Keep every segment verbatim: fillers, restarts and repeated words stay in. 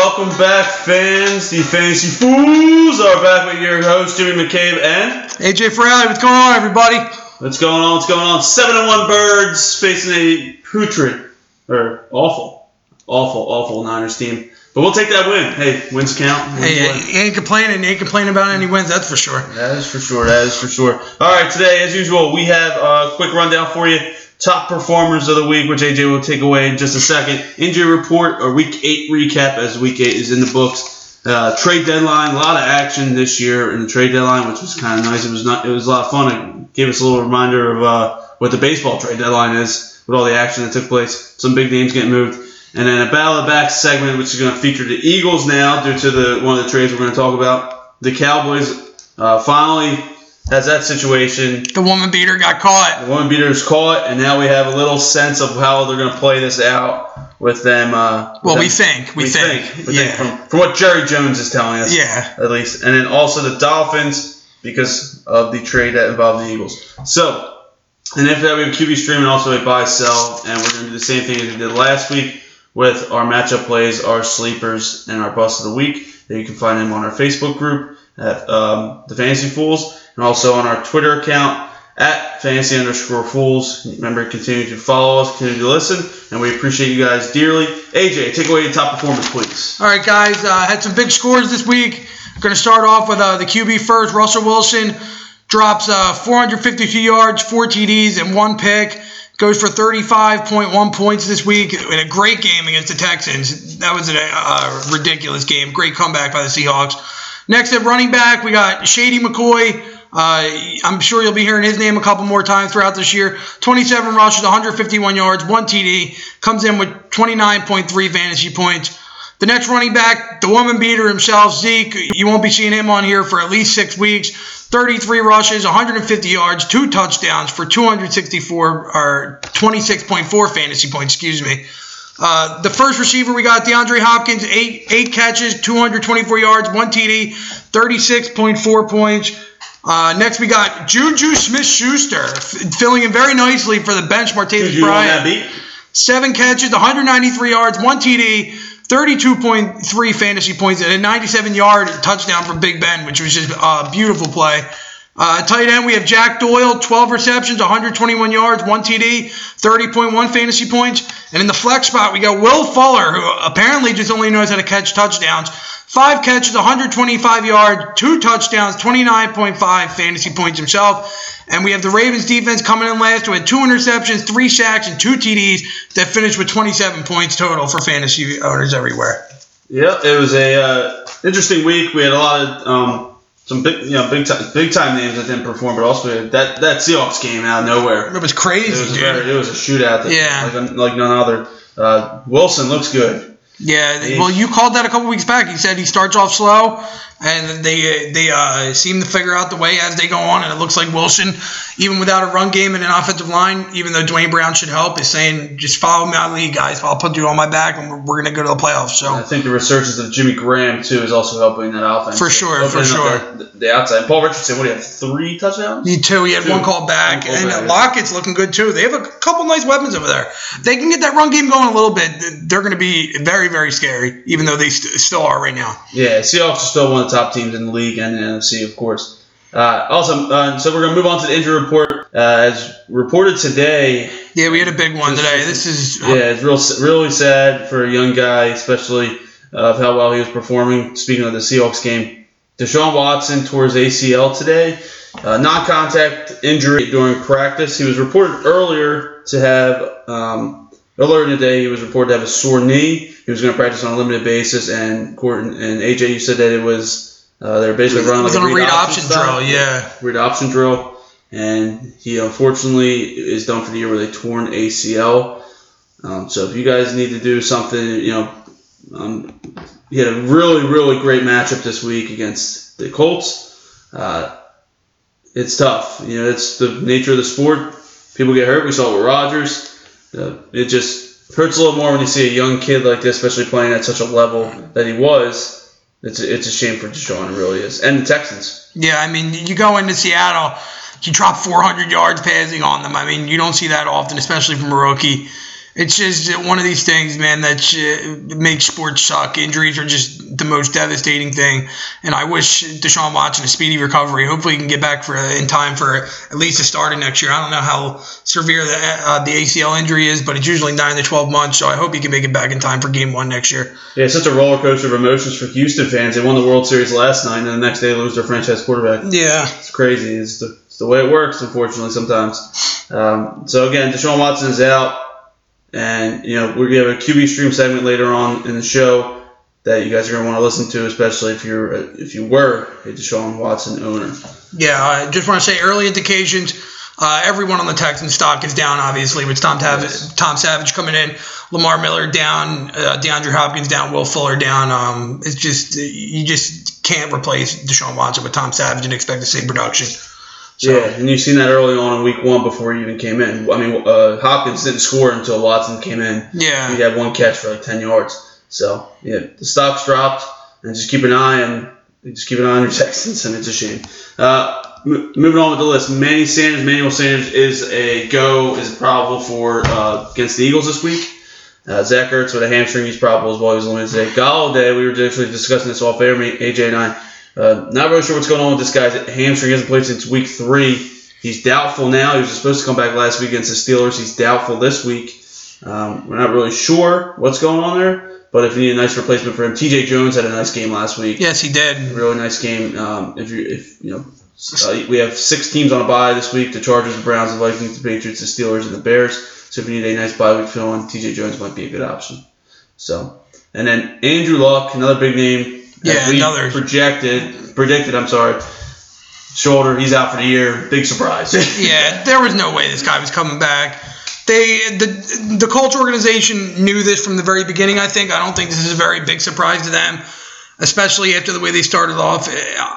welcome back, fans. The Fantasy Fools are back with your host, Jimmy McCabe, and A J Fraley. What's going on, everybody? What's going on? What's going on? Seven and one Birds facing a putrid, or awful, awful, awful Niners team. But we'll take that win. Hey, wins count. Wins hey, win. you ain't complaining. You ain't complaining about any wins, that's for sure. That is for sure. That is for sure. All right, today, as usual, we have a quick rundown for you. Top performers of the week, which A J will take away in just a second. Injury report, or week eight recap, as week eight is in the books. Uh, trade deadline, a lot of action this year in the trade deadline, which was kind of nice. It was not. It was a lot of fun. It gave us a little reminder of uh, what the baseball trade deadline is, with all the action that took place. Some big names getting moved. And then a Battle of the Back segment, which is going to feature the Eagles now, due to the one of the trades we're going to talk about. The Cowboys uh, finally has that situation. The woman beater got caught. The woman beater is caught, and now we have a little sense of how they're going to play this out with them. Uh, with well, them. we think. We, we think. think. We yeah. think from, from what Jerry Jones is telling us. Yeah. At least. And then also the Dolphins, because of the trade that involved the Eagles. So, and after that, we have Q B stream and also a buy-sell, and we're going to do the same thing as we did last week with our matchup plays, our sleepers, and our bust of the week. You can find them on our Facebook group at um, the Fantasy Fools, and also on our Twitter account at fantasy underscore fools. Remember, continue to follow us, continue to listen, and we appreciate you guys dearly. A J, take away your top performance, please. All right, guys. Uh, had some big scores this week. We're going to start off with uh, the Q B first. Russell Wilson drops uh, four hundred fifty-two yards, four T Ds, and one pick. Goes for thirty-five point one points this week in a great game against the Texans. That was a uh, ridiculous game. Great comeback by the Seahawks. Next at running back, we got Shady McCoy. Uh, I'm sure you'll be hearing his name a couple more times throughout this year. twenty-seven rushes, one hundred fifty-one yards, one T D. Comes in with twenty-nine point three fantasy points. The next running back, the woman beater himself, Zeke. You won't be seeing him on here for at least six weeks. thirty-three rushes, one hundred fifty yards, two touchdowns for two hundred sixty-four or twenty-six point four fantasy points. Excuse me. Uh, the first receiver we got DeAndre Hopkins, eight eight catches, two hundred twenty-four yards, one T D, thirty-six point four points. Uh, next we got Juju Smith-Schuster f- filling in very nicely for the bench. Martavis Bryant, seven catches, one hundred ninety-three yards, one T D. thirty-two point three fantasy points and a ninety-seven yard touchdown for Big Ben, which was just a beautiful play. Uh, tight end, we have Jack Doyle, twelve receptions, one hundred twenty-one yards, one T D, thirty point one fantasy points. And in the flex spot, we got Will Fuller, who apparently just only knows how to catch touchdowns. Five catches, one hundred twenty-five yards, two touchdowns, twenty-nine point five fantasy points himself. And we have the Ravens defense coming in last with two interceptions, three sacks, and two T Ds that finished with twenty-seven points total for fantasy owners everywhere. Yeah, it was a uh, interesting week. We had a lot of um, some big, you know, big time, big time names that didn't perform, but also we had that that Seahawks game out of nowhere. It was crazy, it was dude. Very, it was a shootout. That, yeah, like, like none other. Uh, Wilson looks good. Yeah, well, you called that a couple weeks back. He said he starts off slow, and they they uh, seem to figure out the way as they go on. And it looks like Wilson, even without a run game and an offensive line, even though Dwayne Brown should help, is saying, just follow me out of the league, guys. I'll put you on my back, and we're, we're going to go to the playoffs. So I think the resurgence of Jimmy Graham, too, is also helping that offense. For sure, for sure. The, the outside. Paul Richardson, what do you have, three touchdowns? Me too. He had two. one call back. One call and back. Lockett's looking good, too. They have a couple nice weapons over there. If they can get that run game going a little bit, they're going to be very, very scary, even though they st- still are right now. Yeah, Seahawks are still one of the top teams in the league and the N F C, of course. Uh, also, uh, so we're going to move on to the injury report. Uh, as reported today. Yeah, we had a big one today. This is. Yeah, it's real, really sad for a young guy, especially uh, of how well he was performing. Speaking of the Seahawks game, Deshaun Watson tore his A C L today. Uh, non-contact injury during practice. He was reported earlier to have, um, earlier in the day, he was reported to have a sore knee. He was going to practice on a limited basis, and Court and A J, you said that it was, uh, they were basically running like a read, read option, option drill, yeah. Read option drill. And he unfortunately is done for the year with a torn A C L. Um, so if you guys need to do something, you know, um, he had a really, really great matchup this week against the Colts. Uh, it's tough. You know, it's the nature of the sport. People get hurt. We saw it with Rodgers. Uh, it just hurts a little more when you see a young kid like this, especially playing at such a level that he was. It's a, it's a shame for Deshaun. It really is. And the Texans. Yeah, I mean, you go into Seattle, he dropped four hundred yards passing on them. I mean, you don't see that often, especially from a rookie. It's just one of these things, man, that makes sports suck. Injuries are just the most devastating thing, and I wish Deshaun Watson a speedy recovery. Hopefully he can get back for in time for at least the start of next year. I don't know how severe the, uh, the A C L injury is, but it's usually nine to twelve months, so I hope he can make it back in time for game one next year. Yeah, it's such a roller coaster of emotions for Houston fans. They won the World Series last night, and the next day they lose their franchise quarterback. Yeah. It's crazy. It's the, it's the way it works, unfortunately, sometimes. Um, so, again, Deshaun Watson is out. And, you know, we're going to have a Q B stream segment later on in the show that you guys are going to want to listen to, especially if you're if you were a Deshaun Watson owner. Yeah, I just want to say early indications. Uh, everyone on the Texans stock is down, obviously, with Tom, Tav- yes. Tom Savage coming in, Lamar Miller down, uh, DeAndre Hopkins down, Will Fuller down. Um, it's just you just can't replace Deshaun Watson with Tom Savage and expect the same production. So, yeah, and you've seen that early on in week one before he even came in. I mean, uh, Hopkins didn't score until Watson came in. Yeah. He had one catch for like ten yards. So, yeah, the stock's dropped, and just keep an eye on just keep an eye on your Texans, and it's a shame. Uh, m- moving on with the list, Manny Sanders, Manuel Sanders is a go, is probable for uh, against the Eagles this week. Uh, Zach Ertz with a hamstring, he's probable as well. He's limited today. Galladay, we were actually discussing this off air, A J and I. Uh, not really sure what's going on with this guy's hamstring. He hasn't played since week three. He's doubtful now. He was supposed to come back last week against the Steelers. He's doubtful this week. Um, we're not really sure what's going on there, but if you need a nice replacement for him, T J Jones had a nice game last week. Yes, he did. A really nice game. Um, if you if you know, uh, we have six teams on a bye this week: the Chargers, the Browns, the Vikings, the Patriots, the Steelers, and the Bears. So if you need a nice bye week fill in, T J Jones might be a good option. So, and then Andrew Luck, another big name. Yeah, we another projected, predicted. I'm sorry. Shoulder, he's out for the year. Big surprise. Yeah, there was no way this guy was coming back. They the the Colts organization knew this from the very beginning. I think. I don't think this is a very big surprise to them, especially after the way they started off.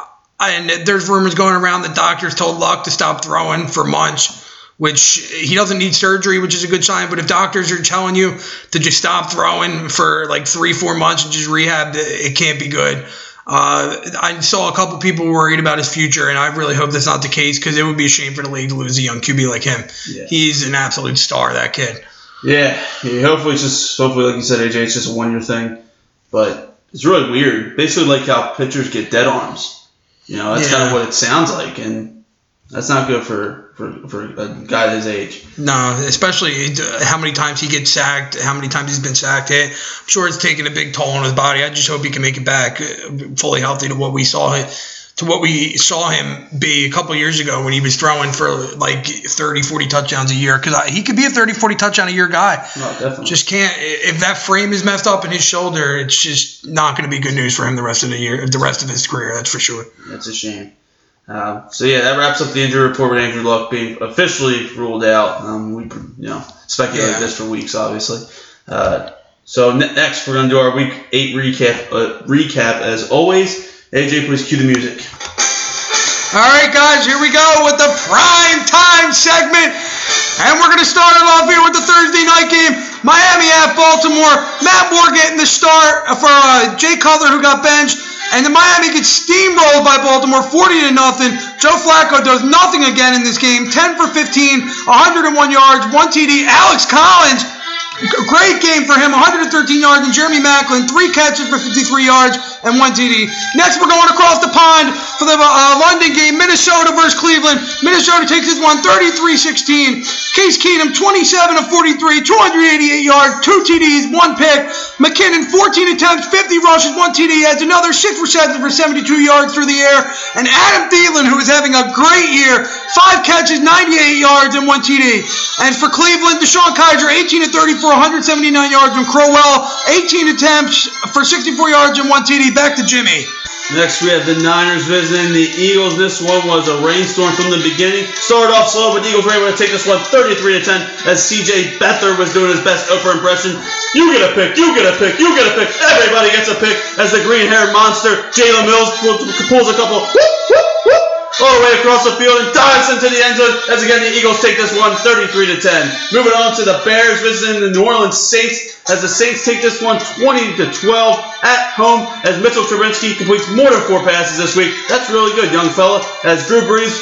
And there's rumors going around that doctors told Luck to stop throwing for months, which he doesn't need surgery, which is a good sign. But if doctors are telling you to just stop throwing for like three, four months and just rehab, it can't be good. Uh, I saw a couple people worried about his future, and I really hope that's not the case because it would be a shame for the league to lose a young Q B like him. Yeah. He's an absolute star, that kid. Yeah, yeah, hopefully it's just hopefully like you said, A J, it's just a one year thing. But it's really weird. Basically, like how pitchers get dead arms. You know, that's Yeah. kind of what it sounds like, and that's not good for. For, for a guy his age. No, especially how many times he gets sacked, how many times he's been sacked. I'm sure it's taking a big toll on his body. I just hope he can make it back fully healthy to what we saw to what we saw him be a couple years ago when he was throwing for like thirty, forty touchdowns a year. Because he could be a thirty, forty touchdown a year guy. No, definitely. Just can't. If that frame is messed up in his shoulder, it's just not going to be good news for him the rest of the year, the rest of his career. That's for sure. That's a shame. Uh, so yeah, that wraps up the injury report with Andrew Luck being officially ruled out. Um, we you know speculated Yeah. this for weeks, obviously. Uh, so ne- next, we're gonna do our week eight recap. Uh, recap as always. A J, please cue the music. All right, guys, here we go with the prime time segment, and we're gonna start it off here with the Thursday night game, Miami at Baltimore. Matt Moore getting the start for uh, Jay Cutler, who got benched. And the Miami gets steamrolled by Baltimore, forty to nothing. Joe Flacco does nothing again in this game. ten for fifteen, one hundred one yards, one T D. Alex Collins, great game for him, one hundred thirteen yards. And Jeremy Maclin, three catches for fifty-three yards and one T D. Next, we're going across the pond for the uh, London game, Minnesota versus Cleveland. Minnesota takes this one thirty-three sixteen. Case Keenum, twenty-seven of forty-three, two hundred eighty-eight yards, two T Ds, one pick. McKinnon, fourteen attempts, fifty rushes, one T D, adds another six receptions for seventy-two yards through the air. And Adam Thielen, who is having a great year, five catches, ninety-eight yards, and one T D. And for Cleveland, Deshaun Kaiser, eighteen of thirty-four, one hundred seventy-nine yards, and Crowell, eighteen attempts for sixty-four yards and one T D. Back to Jimmy. Next, we have the Niners visiting the Eagles. This one was a rainstorm from the beginning. Started off slow, but the Eagles were able to take this one thirty-three to ten as C J Beathard was doing his best Oprah impression. You get a pick, you get a pick, you get a pick. Everybody gets a pick as the green-haired monster, Jalen Mills, pulls a couple whoop, whoop, whoop, all the way across the field and dives into the end zone as, again, the Eagles take this one thirty-three to ten. Moving on to the Bears visiting the New Orleans Saints as the Saints take this one twenty to twelve at home as Mitchell Trubisky completes more than four passes this week. That's really good, young fella, as Drew Brees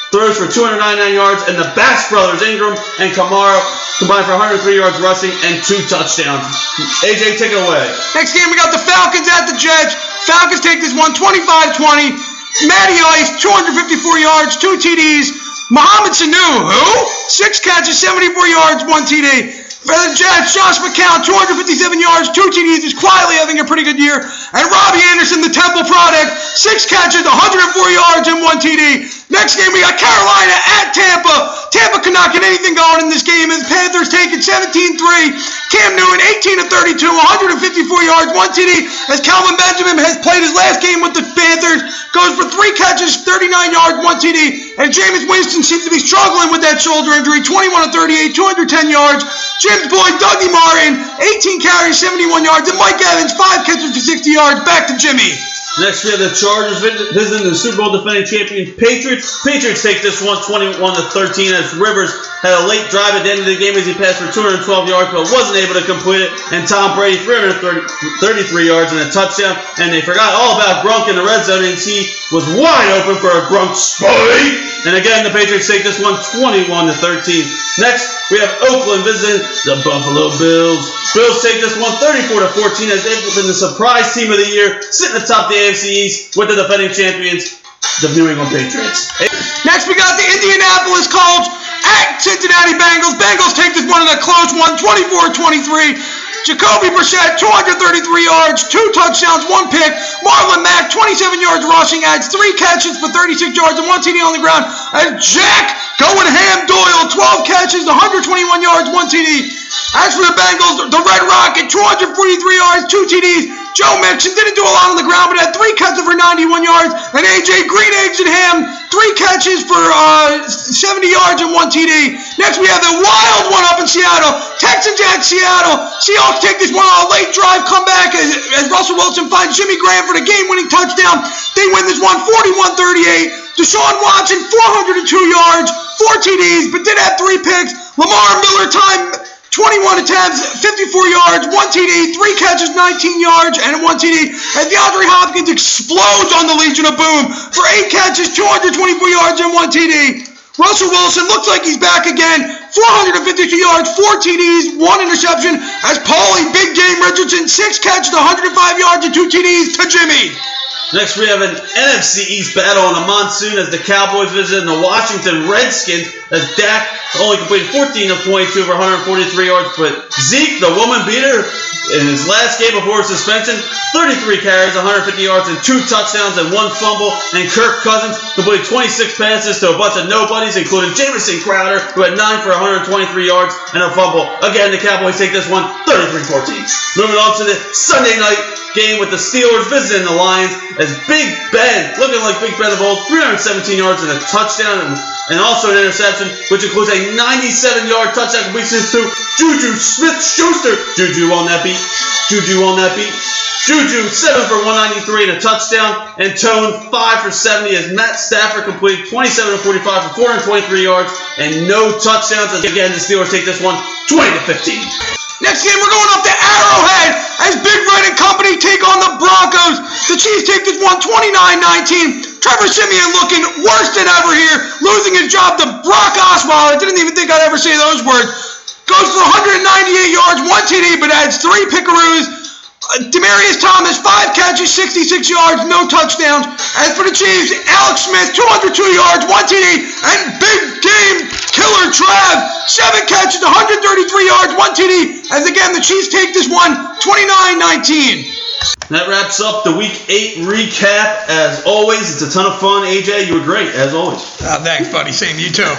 throws for two hundred ninety-nine yards, and the Bass brothers, Ingram and Kamara, combined for one hundred three yards rushing and two touchdowns. A J, take it away. Next game, we got the Falcons at the Jets. Falcons take this one twenty-five twenty. Matty Ice, two hundred fifty-four yards, two T Ds. Mohamed Sanu, who? Six catches, seventy-four yards, one T D. For the Jets, Josh McCown, two hundred fifty-seven yards, two T Ds, is quietly having a pretty good year. And Robbie Anderson, the Temple product, six catches, one hundred four yards, and one T D. Next game, we got Carolina at Tampa. Tampa could not get anything going in this game as Panthers take it seventeen three. Cam Newton, eighteen of thirty-two, one hundred fifty-four yards, one T D. As Calvin Benjamin has played his last game with the Panthers, goes for three catches, thirty-nine yards, one T D. And Jameis Winston seems to be struggling with that shoulder injury, twenty-one of thirty-eight, two hundred ten yards. James Boyd, Dougie Martin, eighteen carries, seventy-one yards. And Mike Evans, five catches for sixty yards. Back to Jimmy. Next, we have the Chargers visiting the Super Bowl defending champion Patriots. Patriots take this one twenty-one to thirteen as Rivers had a late drive at the end of the game as he passed for two hundred twelve yards but wasn't able to complete it. And Tom Brady, three hundred thirty-three yards and a touchdown. And they forgot all about Gronk in the red zone as he was wide open for a Gronk spike. And again, the Patriots take this one twenty-one to thirteen. Next, we have Oakland visiting the Buffalo Bills. Bills take this one thirty-four to fourteen as they've been the surprise team of the year, sitting atop the A F C East with the defending champions, the New England Patriots. Next, we got the Indianapolis Colts at Cincinnati Bengals. Bengals take this one in a close one, twenty-four twenty-three. Jacoby Brissett, two hundred thirty-three yards, two touchdowns, one pick. Marlon Mack, twenty-seven yards rushing, adds three catches for thirty-six yards and one T D on the ground. And Jack going ham Doyle, twelve catches, one hundred twenty-one yards, one T D. As for the Bengals, the Red Rocket, two hundred forty-three yards, two T Ds. Joe Mixon didn't do a lot on the ground, but had three catches for ninety-one yards. And A J Green Eggs and Ham, three catches for uh, seventy yards and one T D. Next, we have the wild one up in Seattle. Texans at Seattle. Seahawks take this one on a late drive comeback as, as Russell Wilson finds Jimmy Graham for the game-winning touchdown. They win this one forty-one thirty-eight. Deshaun Watson, four hundred two yards, four T Ds, but did have three picks. Lamar Miller time twenty-one attempts, fifty-four yards, one T D, three catches, nineteen yards, and one T D. And DeAndre Hopkins explodes on the Legion of Boom for eight catches, two hundred twenty-four yards, and one T D. Russell Wilson looks like he's back again, four hundred fifty-two yards, four T Ds, one interception. As Paulie Big Game Richardson, six catches, one hundred five yards, and two T Ds to Jimmy. Next, we have an N F C East battle on a monsoon as the Cowboys visit the Washington Redskins as Dak only completed fourteen of twenty-two for one hundred forty-three yards, but Zeke, the woman beater, in his last game before suspension, thirty-three carries, one hundred fifty yards, and two touchdowns and one fumble. And Kirk Cousins completed twenty-six passes to a bunch of nobodies, including Jamison Crowder, who had nine for one hundred twenty-three yards and a fumble. Again, the Cowboys take this one thirty-three fourteen. Moving on to the Sunday night game with the Steelers visiting the Lions as Big Ben, looking like Big Ben of old, three hundred seventeen yards and a touchdown and, and also an interception, which includes a ninety-seven yard touchdown completion to Juju Smith-Schuster. Juju on that beat. Juju on that beat. Juju, seven for one ninety-three and a touchdown. And Tone, five for seventy as Matt Stafford completed twenty-seven of forty-five for four hundred twenty-three yards and no touchdowns. Again, the Steelers take this one twenty to fifteen. Next game, we're going up to Arrowhead as Big Red and company take on the Broncos. The Chiefs take this one twenty-nine nineteen. Trevor Siemian looking worse than ever here, losing his job to Brock Osweiler. I didn't even think I'd ever say those words. Goes for one hundred ninety-eight yards, one T D, but adds three pickaroos. Uh, Demaryius Thomas, five catches, sixty-six yards, no touchdowns. As for the Chiefs, Alex Smith, two hundred two yards, one T D, and big game killer Trav, seven catches, one hundred thirty-three yards, one T D. As again, the Chiefs take this one twenty-nine nineteen. That wraps up the Week eight recap. As always, it's a ton of fun. A J, you were great, as always. Uh, thanks, buddy. Same, you too.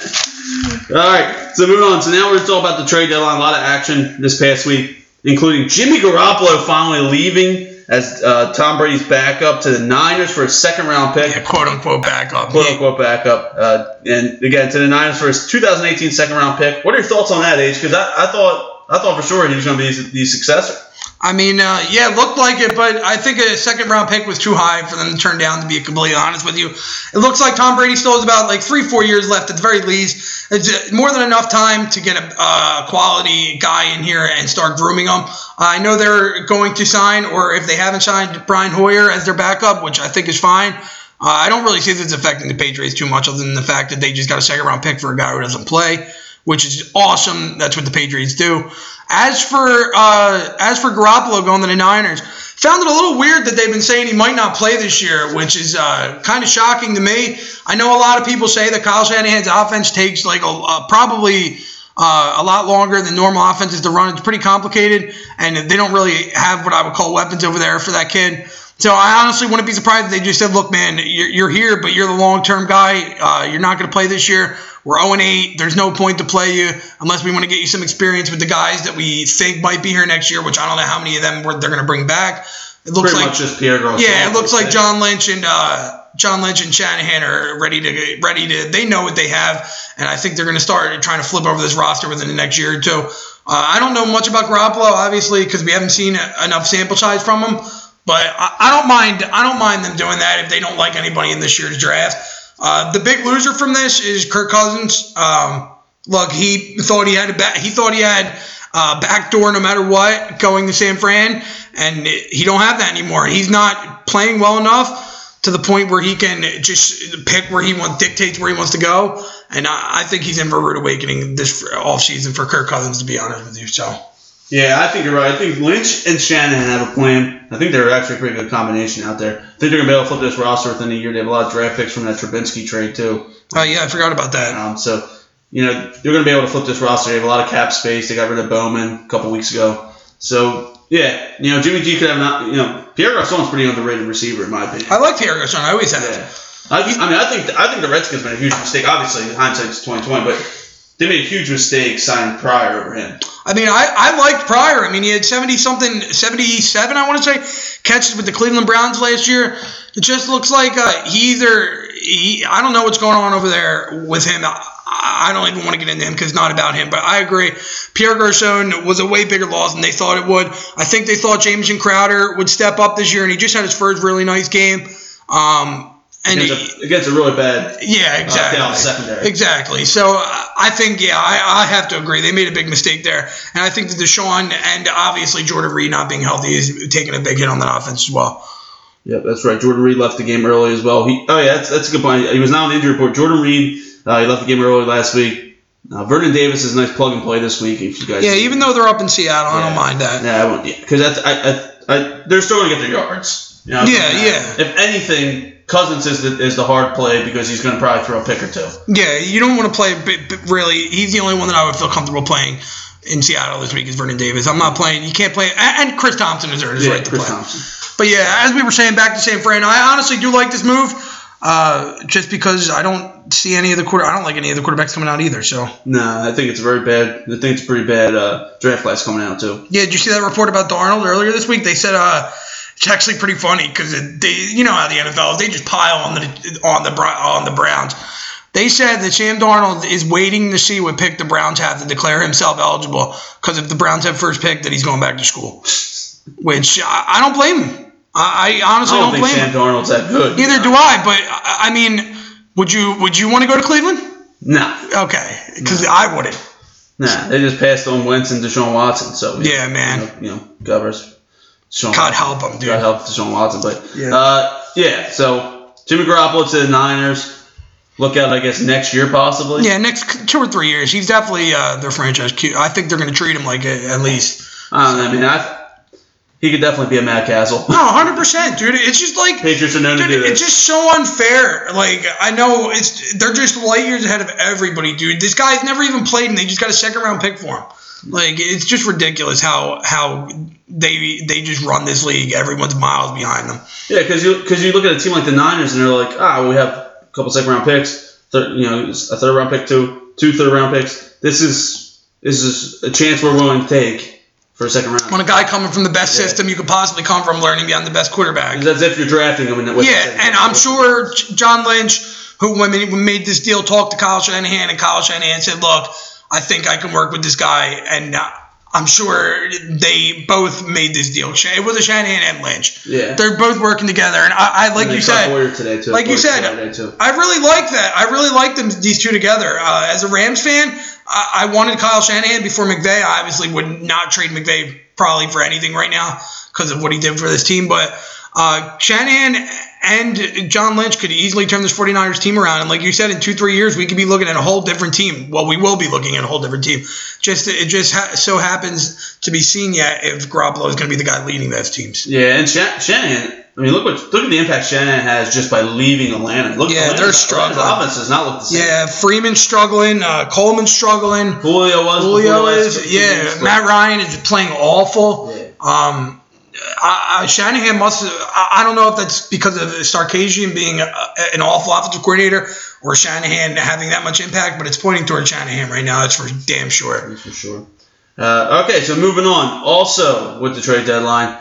All right, so moving on. So now we're going to talk about the trade deadline. A lot of action this past week, including Jimmy Garoppolo finally leaving as uh, Tom Brady's backup to the Niners for a second-round pick. Yeah, quote-unquote backup. Quote-unquote backup. Uh, and, again, to the Niners for his two thousand eighteen second-round pick. What are your thoughts on that, Age? Because I, I thought I thought for sure he was going to be the successor. I mean, uh, yeah, it looked like it, but I think a second-round pick was too high for them to turn down, to be completely honest with you. It looks like Tom Brady still has about, like, three, four years left at the very least. It's more than enough time to get a uh, quality guy in here and start grooming him. I know they're going to sign, or if they haven't signed, Brian Hoyer as their backup, which I think is fine. Uh, I don't really see this affecting the Patriots too much other than the fact that they just got a second-round pick for a guy who doesn't play, which is awesome. That's what the Patriots do. As for uh, as for Garoppolo going to the Niners, found it a little weird that they've been saying he might not play this year, which is uh, kind of shocking to me. I know a lot of people say that Kyle Shanahan's offense takes like a, uh, probably uh, a lot longer than normal offenses to run. It's pretty complicated, and they don't really have what I would call weapons over there for that kid. So I honestly wouldn't be surprised if they just said, look, man, you're, you're here, but you're the long-term guy. Uh, you're not going to play this year. We're oh and eight. There's no point to play you unless we want to get you some experience with the guys that we think might be here next year, which I don't know how many of them we're, they're going to bring back. It looks Pretty like much just Pierre Garçon. Yeah, it looks like John Lynch and uh, John Lynch and Shanahan are ready to ready to. They know what they have, and I think they're going to start trying to flip over this roster within the next year or two. Uh, I don't know much about Garoppolo, obviously, because we haven't seen enough sample size from him. But I, I don't mind. I don't mind them doing that if they don't like anybody in this year's draft. Uh, the big loser from this is Kirk Cousins. Um, look, he thought he had a ba- he thought he had a backdoor no matter what going to San Fran, and he don't have that anymore. He's not playing well enough to the point where he can just pick where he wants, dictates where he wants to go. And I, I think he's in for a rude awakening this offseason for Kirk Cousins, to be honest with you. So. Yeah, I think you're right. I think Lynch and Shanahan have a plan. I think they're actually a pretty good combination out there. I think they're going to be able to flip this roster within a year. They have a lot of draft picks from that Trubinsky trade, too. Oh, yeah, I forgot about that. Um, so, you know, they're going to be able to flip this roster. They have a lot of cap space. They got rid of Bowman a couple weeks ago. So, yeah, you know, Jimmy G could have not, you know, Pierre Garçon's a pretty underrated receiver, in my opinion. I like Pierre Garçon. I always have. Yeah. I, I mean, I think I think the Redskins made a huge mistake. Obviously, hindsight's twenty twenty, but they made a huge mistake signing Pryor over him. I mean, I, I liked Pryor. I mean, he had seventy-something, seventy-seven, I want to say, catches with the Cleveland Browns last year. It just looks like uh, he either he, – I don't know what's going on over there with him. I, I don't even want to get into him because it's not about him. But I agree. Pierre Garçon was a way bigger loss than they thought it would. I think they thought Jamison Crowder would step up this year, and he just had his first really nice game. Um And against, a, against a really bad yeah, exactly. Uh, secondary. Exactly. So uh, I think, yeah, I, I have to agree. They made a big mistake there. And I think that Deshaun and obviously Jordan Reed not being healthy is taking a big hit on that offense as well. Yeah, that's right. Jordan Reed left the game early as well. He, oh, yeah, that's, that's a good point. He was not on the injury report. Jordan Reed, uh, he left the game early last week. Uh, Vernon Davis is a nice plug and play this week. If you guys, yeah, even though they're up in Seattle, yeah. I don't mind that. Yeah, I won't. Yeah, because I, I, I, they're still going to get their yards. You know, yeah, yeah. If anything, Cousins is the, is the hard play because he's going to probably throw a pick or two. Yeah, you don't want to play, but, but really, he's the only one that I would feel comfortable playing in Seattle this week is Vernon Davis. I'm not playing. You can't play. And Chris Thompson is earned his yeah, right to Chris play. Thompson. But yeah, as we were saying, back to San Fran, I honestly do like this move uh, just because I don't see any of the quarter. I don't like any of the quarterbacks coming out either. So no, I think it's very bad. I think it's a pretty bad uh, draft class coming out too. Yeah, did you see that report about Darnold earlier this week? They said uh, it's actually pretty funny because they, you know how the N F L is, they just pile on the on the on the Browns. They said that Sam Darnold is waiting to see what pick the Browns have to declare himself eligible because if the Browns have first pick, that he's going back to school. Which I, I don't blame him. I, I honestly I don't, don't think blame Sam him. Darnold's that good. Neither do I. But I mean, would you would you want to go to Cleveland? No. Okay, because no. I wouldn't. Nah, they just passed on Wentz and Deshaun Watson. So yeah, know, man. You know, you know Govers. Deshaun God help him, dude. God help Deshaun Watson, but yeah. Uh, yeah. So Jimmy Garoppolo to the Niners. Look out, I guess, next year possibly. Yeah, next two or three years. He's definitely uh, their franchise Q. I think they're going to treat him like a, at least. I don't know. I mean, I. He could definitely be a Matt Castle. No, one hundred percent, dude. It's just like Patriots are known dude, to do this. It's just so unfair. Like I know it's they're just light years ahead of everybody, dude. This guy's never even played, and they just got a second round pick for him. Like it's just ridiculous how how they they just run this league. Everyone's miles behind them. Yeah, because you because you look at a team like the Niners, and they're like, ah, well, we have a couple second round picks, third, you know, a third round pick, two two third round picks. This is this is a chance we're willing to take. For a second round. When a guy coming from the best yeah. system you could possibly come from, learning beyond the best quarterback. It's as if you're drafting him. In the, yeah, and I'm sure John Lynch, who when we made this deal, talked to Kyle Shanahan, and Kyle Shanahan said, look, I think I can work with this guy. And uh, I'm sure they both made this deal. It was a Shanahan and Lynch. Yeah. They're both working together. And I, I like you said, today too. like you said, I really like that. I really like them, these two together. Uh, as a Rams fan, I wanted Kyle Shanahan before McVay. I obviously would not trade McVay probably for anything right now because of what he did for this team. But Uh, Shanahan and John Lynch could easily turn this 49ers team around. And like you said, in two, three years, we could be looking at a whole different team. Well, we will be looking at a whole different team. Just It just ha- so happens to be seen yet if Garoppolo is going to be the guy leading those teams. Yeah, and Shan- Shanahan, I mean, look what look at the impact Shanahan has just by leaving Atlanta. Look, yeah, Atlanta's, they're struggling. Atlanta's offense does not look the same. Yeah, Freeman's struggling. Uh, Coleman's struggling. Julio was. Julio is. Yeah, Matt Ryan is playing awful. Yeah. Um, I, I, Shanahan must. I, I don't know if that's because of Sarkisian being a, an awful offensive coordinator or Shanahan having that much impact, but it's pointing toward Shanahan right now. That's for damn sure. That's for sure. Uh, okay, so moving on. Also with the trade deadline,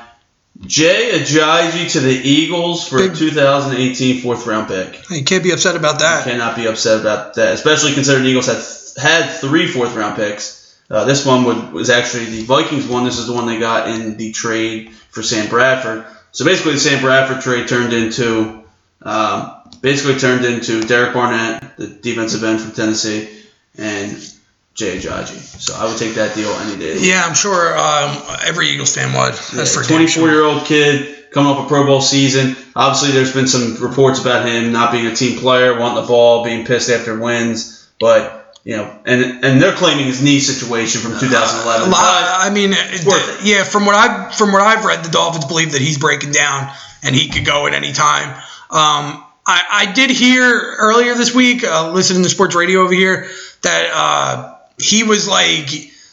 Jay Ajayi to the Eagles for Big, a two thousand eighteen fourth round pick. You can't be upset about that. You cannot be upset about that, especially considering the Eagles had had three fourth round picks. Uh, this one would, was actually the Vikings one. This is the one they got in the trade for Sam Bradford. So basically, the Sam Bradford trade turned into um, basically turned into Derek Barnett, the defensive end from Tennessee, and Jay Ajayi. So I would take that deal any day. Yeah, I'm sure um, every Eagles fan would. That's yeah, for twenty-four-year-old kid coming off a Pro Bowl season. Obviously, there's been some reports about him not being a team player, wanting the ball, being pissed after wins, but. You know, and and they're claiming his knee situation from two thousand eleven. Uh, lot, I mean, the, yeah, from what I from what I've read, the Dolphins believe that he's breaking down and he could go at any time. Um, I, I did hear earlier this week, uh, listening to sports radio over here, that uh, he was like,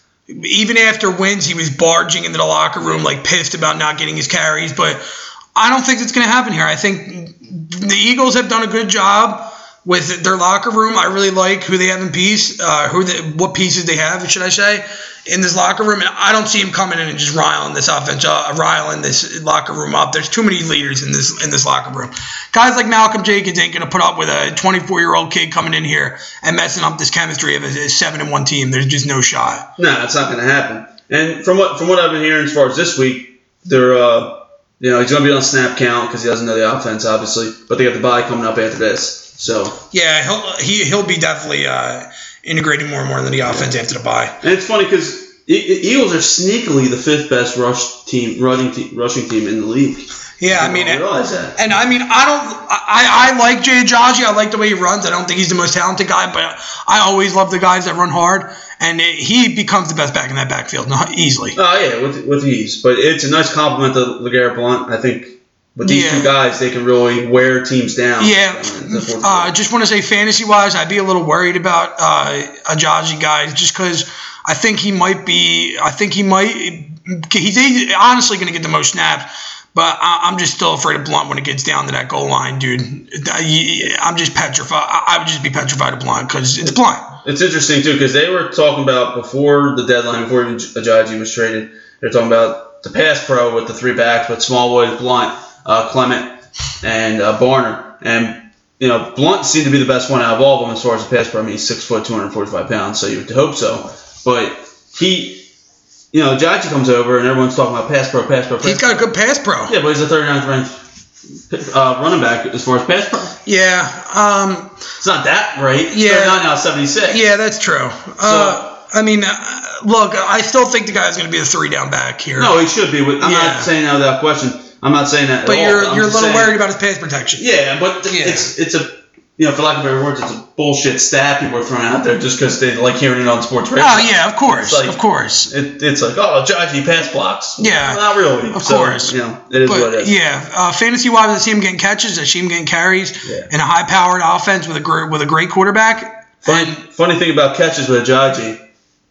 even after wins, he was barging into the locker room like pissed about not getting his carries. But I don't think it's going to happen here. I think the Eagles have done a good job with their locker room. I really like who they have in piece, uh, who they, what pieces they have, should I say, in this locker room. And I don't see him coming in and just riling this offense, uh, riling this locker room up. There's too many leaders in this in this locker room. Guys like Malcolm Jenkins ain't going to put up with a twenty-four-year-old kid coming in here and messing up this chemistry of a, a seven and one team. There's just no shot. No, that's not going to happen. And from what from what I've been hearing as far as this week, they're uh, you know he's going to be on snap count because he doesn't know the offense, obviously. But they got the bye coming up after this. So yeah, he'll he he'll be definitely uh, integrating more and more into the offense after the bye. And it's funny because Eagles are sneakily the fifth best rush team, running te- rushing team in the league. Yeah, I mean, I realize that. And I mean, I don't, I, I like Jay Ajayi. I like the way he runs. I don't think he's the most talented guy, but I always love the guys that run hard, and it, he becomes the best back in that backfield, not easily. Oh yeah, with with ease. But it's a nice compliment to LeGarrette Blount. I think. With these yeah. two guys, they can really wear teams down. Yeah. I uh, just want to say, fantasy-wise, I'd be a little worried about uh, Ajayi guys just because I think he might be – I think he might – he's honestly going to get the most snaps, but I, I'm just still afraid of Blount when it gets down to that goal line, dude. I'm just petrified. I would just be petrified of Blount because it's Blount. It's interesting, too, because they were talking about before the deadline, before Ajayi was traded, they were talking about the pass pro with the three backs, with Smallwood, Blount, Uh, Clement, and uh, Barner. And, you know, Blount seemed to be the best one out of all of them as far as the pass pro. I mean, he's six foot, two hundred forty-five pounds, so you would hope so. But he, you know, Ajayi comes over and everyone's talking about pass pro, pass pro, pass He's got pro. a good pass pro. Yeah, but he's a thirty-ninth ranked uh, running back as far as pass pro. Yeah. Um, it's not that great. Yeah. thirty-nine out of seventy-six. Yeah, that's true. So, uh, I mean, uh, look, I still think the guy's going to be the three down back here. No, he should be. I'm yeah. not saying that without question. I'm not saying that. But at you're all. you're a little saying, worried about his pass protection. Yeah, but th- yeah. it's it's a you know for lack of better words, it's a bullshit stat people are throwing out there just because they like hearing it on sports radio. Oh yeah, of course, like, of course. It, it's like oh, Ajayi pass blocks. Yeah, well, not really. Of so, course, you know it is but, what it is. Yeah, uh, fantasy wise, I see him getting catches, I see him getting carries, yeah. and a high powered offense with a great with a great quarterback. Funny, and, funny thing about catches with Ajayi,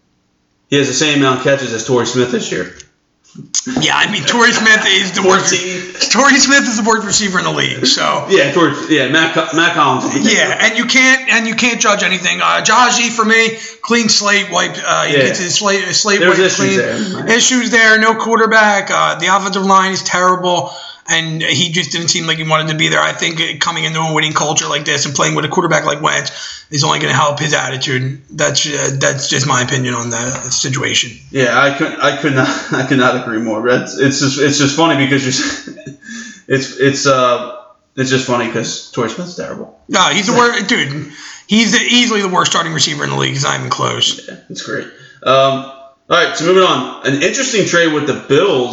he has the same amount of catches as Torrey Smith this year. Yeah, I mean, Torrey Smith is the worst. Torrey Smith is the worst receiver in the league. So yeah, Torrey, yeah, Matt, Matt Collins. Yeah, and you can't and you can't judge anything. Uh, Ajayi for me, clean slate wiped. Uh, he yeah. gets his slate slate There's wiped clean. Issues there. Issues there. No quarterback. Uh, the offensive line is terrible. And he just didn't seem like he wanted to be there. I think coming into a winning culture like this and playing with a quarterback like Wentz is only going to help his attitude. That's uh, that's just my opinion on that situation. Yeah, I could I could not I could not agree more. It's, it's just it's just funny because you're, it's it's uh it's just funny because Torrey Smith's terrible. No, he's the worst dude. He's the, easily the worst starting receiver in the league. He's not even close. Yeah, it's great. Um, all right, so moving on. An interesting trade with the Bills.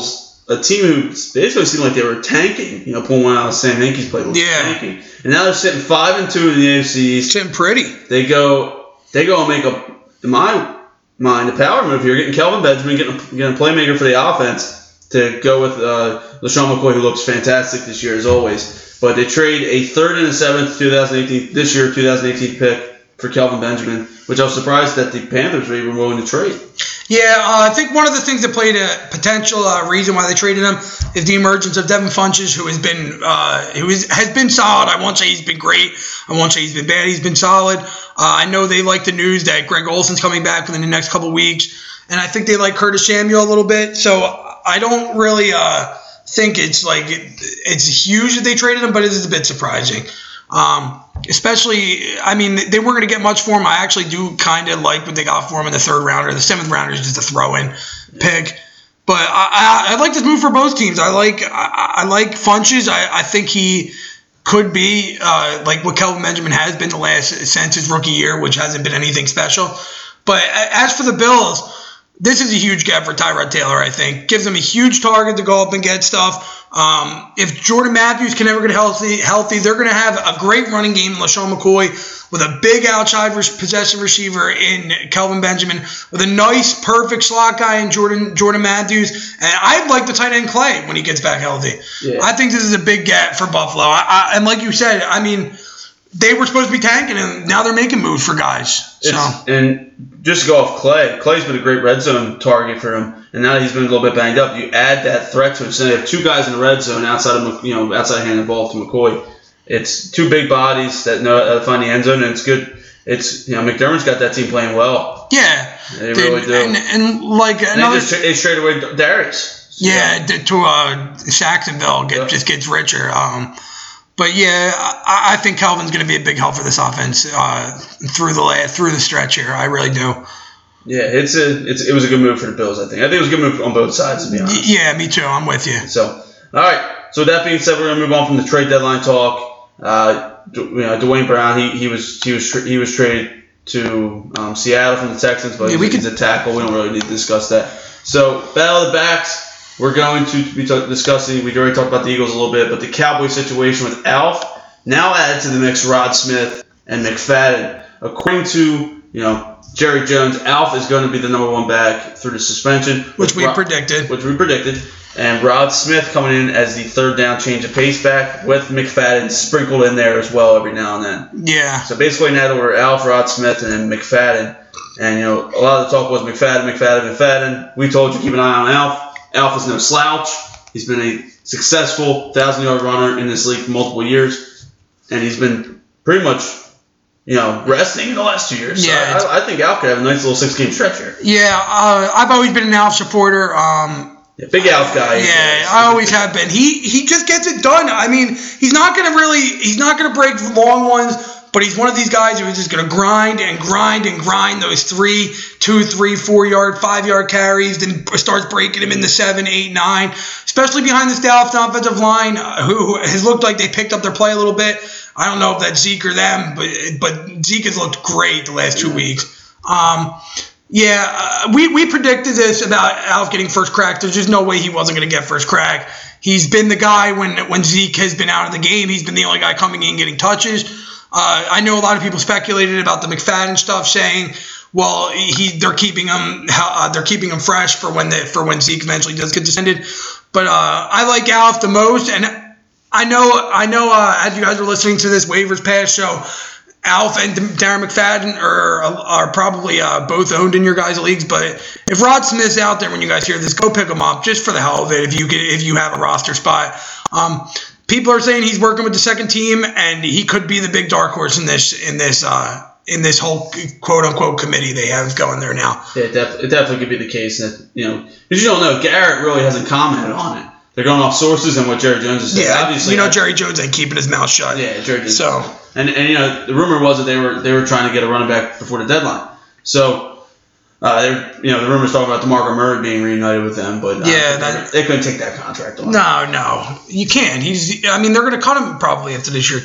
a team who basically seemed like they were tanking. You know, pulling one out of Sam Hinkie's play was yeah. tanking, and now they're sitting five and two in the A F C East. Sitting pretty. They go, they go and make a, in my mind, a power move here, getting Kelvin Benjamin, getting a, getting a playmaker for the offense to go with uh, LaShawn McCoy, who looks fantastic this year as always. But they trade a third and a seventh twenty eighteen this year twenty eighteen pick for Kelvin Benjamin, which I was surprised that the Panthers were even willing to trade. Yeah, uh, I think one of the things that played a potential uh, reason why they traded him is the emergence of Devin Funchess, who has been uh, who is, has been solid. I won't say he's been great. I won't say he's been bad. He's been solid. Uh, I know they like the news that Greg Olson's coming back within the next couple weeks, and I think they like Curtis Samuel a little bit. So I don't really uh, think it's like it, it's huge that they traded him, but it is a bit surprising. Um, especially, I mean, they weren't going to get much for him. I actually do kind of like what they got for him in the third rounder. The seventh rounder is just a throw-in pick. But I, I, I like this move for both teams. I like I, I like Funchess. I, I think he could be uh, like what Kelvin Benjamin has been the last since his rookie year, which hasn't been anything special. But as for the Bills, this is a huge get for Tyrod Taylor, I think. Gives him a huge target to go up and get stuff. Um, if Jordan Matthews can ever get healthy, healthy, they're going to have a great running game in LaShawn McCoy with a big outside possession receiver in Kelvin Benjamin, with a nice, perfect slot guy in Jordan Jordan Matthews. And I'd like the tight end Clay when he gets back healthy. Yeah. I think this is a big get for Buffalo. I, I, and like you said, I mean, they were supposed to be tanking, and now they're making moves for guys. So. It's, and just to go off Clay, Clay's been a great red zone target for him, and now that he's been a little bit banged up, you add that threat to him. So they have two guys in the red zone outside of you know outside handing the ball to McCoy. It's two big bodies that know uh, find the end zone, and it's good. It's you know McDermott's got that team playing well. Yeah, they really do. And, and like and another, they just they straight away Darius. So. Yeah, to uh, Saxonville get, yeah. just gets richer. Um, But yeah, I, I think Calvin's going to be a big help for this offense uh, through the last, through the stretch here. I really do. Yeah, it's a it's it was a good move for the Bills. I think. I think it was a good move on both sides, to be honest. Yeah, me too. I'm with you. So, all right. So with that being said, we're going to move on from the trade deadline talk. Uh, you know, Dwayne Brown, he he was he was he was traded to um, Seattle from the Texans, but yeah, he's, he's a tackle. We don't really need to discuss that. So, battle of the backs. We're going to be t- discussing, we already talked about the Eagles a little bit, but the Cowboys situation with Alf now added to the mix Rod Smith and McFadden. According to, you know, Jerry Jones, Alf is going to be the number one back through the suspension. Which we Rod, predicted. Which we predicted. And Rod Smith coming in as the third down change of pace back with McFadden sprinkled in there as well every now and then. Yeah. So basically in that order, Alf, Rod Smith, and then McFadden. And, you know, a lot of the talk was McFadden, McFadden, McFadden. We told you keep an eye on Alf. Alf is no slouch. He's been a successful thousand-yard runner in this league for multiple years, and he's been pretty much, you know, resting in the last two years. Yeah, so I, I think Alf could have a nice little six-game stretch here. Yeah, uh, I've always been an Alf supporter. Um, yeah, big Alf guy. Yeah, I always have been. He he just gets it done. I mean, he's not gonna really, he's not gonna break long ones. But he's one of these guys who is just going to grind and grind and grind those three, two, three, four-yard, five-yard carries, then starts breaking them in the seven, eight, nine, especially behind this Dallas offensive line, uh, who has looked like they picked up their play a little bit. I don't know if that's Zeke or them, but but Zeke has looked great the last two weeks. Um, yeah, uh, we, we predicted this about Alf getting first crack. There's just no way he wasn't going to get first crack. He's been the guy when, when Zeke has been out of the game. He's been the only guy coming in getting touches. Uh, I know a lot of people speculated about the McFadden stuff, saying, "Well, he they're keeping him uh, they're keeping him fresh for when the, for when Zeke eventually does get descended." But uh, I like Alf the most, and I know I know uh, as you guys are listening to this Waivers Pass show, Alf and Darren McFadden are are probably uh, both owned in your guys' leagues. But if Rod Smith's out there when you guys hear this, go pick him up just for the hell of it. If you can, if you have a roster spot. Um, People are saying he's working with the second team, and he could be the big dark horse in this in this uh, in this whole quote unquote committee they have going there now. Yeah, it, def- it definitely could be the case that you know because you don't know Garrett really hasn't commented on it. They're going off sources and what Jerry Jones has said. Yeah, obviously, you know I, Jerry Jones ain't keeping his mouth shut. Yeah, Jerry Jones. So and and you know the rumor was that they were they were trying to get a running back before the deadline. So. Uh, they, you know, the rumors talking about DeMarco Murray being reunited with them, but uh, yeah, that, they couldn't take that contract on. No, no, you can't. He's. I mean, they're going to cut him probably after this year,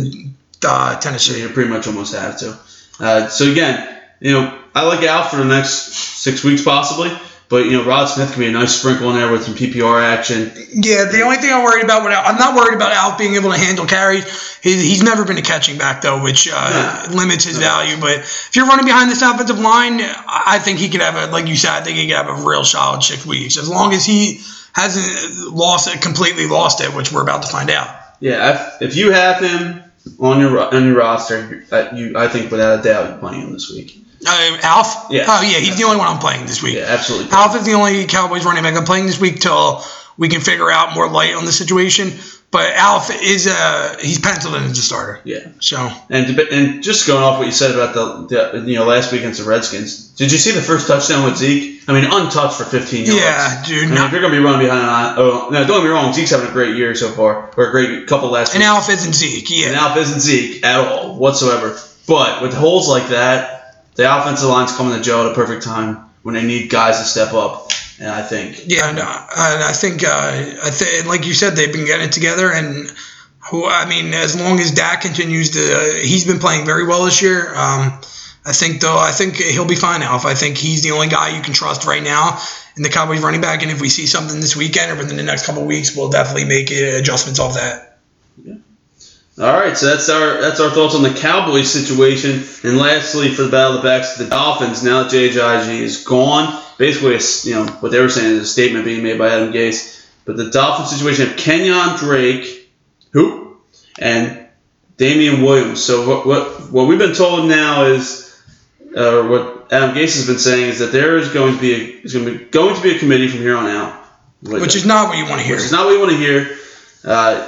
uh, Tennessee. Yeah, you pretty much almost have to. Uh, so again, you know, I like Alf for the next six weeks possibly. But, you know, Rod Smith can be a nice sprinkle in there with some P P R action. Yeah, the only thing I'm worried about, without, I'm not worried about Alf being able to handle carries. He, he's never been a catching back, though, which uh, no. limits his no. value. But if you're running behind this offensive line, I think he could have a, like you said, I think he could have a real solid six weeks. As long as he hasn't lost it, completely lost it, which we're about to find out. Yeah, if, if you have him on your on your roster, you I think without a doubt you're playing him this week. Uh, Alf? Yeah. Oh, yeah, he's the only one I'm playing this week. Yeah, absolutely. Alf is the only Cowboys running back I'm playing this week till we can figure out more light on the situation. But Alf is uh he's penciled in as a starter. Yeah. So and and just going off what you said about the, the you know last week against the Redskins, did you see the first touchdown with Zeke? I mean, untouched for fifteen yards. Yeah, dude. I mean, if you're gonna be running behind, oh no, don't get me wrong, Zeke's having a great year so far, or a great couple last. And weeks. Alf isn't Zeke. Yeah. And Alf isn't Zeke at all whatsoever. But with holes like that, the offensive line's coming to jail at a perfect time when they need guys to step up. And I think. Yeah, and, uh, and I think, uh, I th- like you said, they've been getting it together. And who, I mean, as long as Dak continues to, uh, he's been playing very well this year. Um, I think, though, I think he'll be fine, Alf. I think he's the only guy you can trust right now in the Cowboys running back. And if we see something this weekend or within the next couple of weeks, we'll definitely make uh, adjustments off that. Yeah. All right, so that's our that's our thoughts on the Cowboys situation. And lastly, for the Battle of the Backs, the Dolphins. Now that J J Ajayi is gone. Basically, you know, what they were saying is a statement being made by Adam Gase. But the Dolphins situation of Kenyon Drake, who, and Damian Williams. So what what, what we've been told now is, uh, or what Adam Gase has been saying is that there is going to be a, is going to be going to be a committee from here on out. Which is not what you want to hear. Which is not what you want to hear. Uh,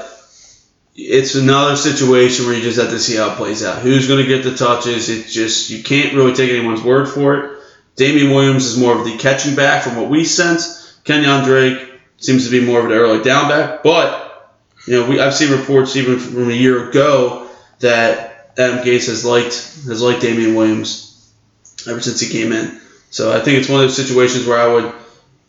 it's another situation where you just have to see how it plays out. Who's going to get the touches? It's just, you can't really take anyone's word for it. Damian Williams is more of the catching back from what we sense. Kenyon Drake seems to be more of an early down back. But, you know, we I've seen reports even from a year ago that Adam Gase has liked has liked Damian Williams ever since he came in. So I think it's one of those situations where I would